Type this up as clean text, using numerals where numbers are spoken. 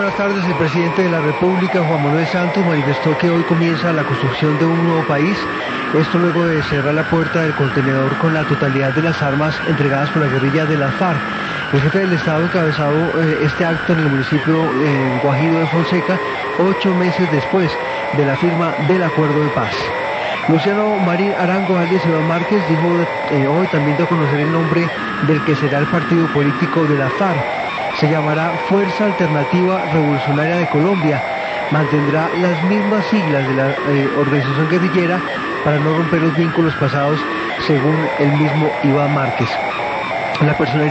buenas tardes. El presidente de la República, Juan Manuel Santos, manifestó que hoy comienza la construcción de un nuevo país. Esto luego de cerrar la puerta del contenedor con la totalidad de las armas entregadas por la guerrilla de las FARC. El jefe del Estado encabezó este acto en el municipio Guajiro de Fonseca, 8 meses después de la firma del acuerdo de paz. Luciano Marín Arango, alias Iván Márquez, dijo hoy también de conocer el nombre del que será el partido político de la FARC. Se llamará Fuerza Alternativa Revolucionaria de Colombia. Mantendrá las mismas siglas de la organización guerrillera para no romper los vínculos pasados, según el mismo Iván Márquez. La personalidad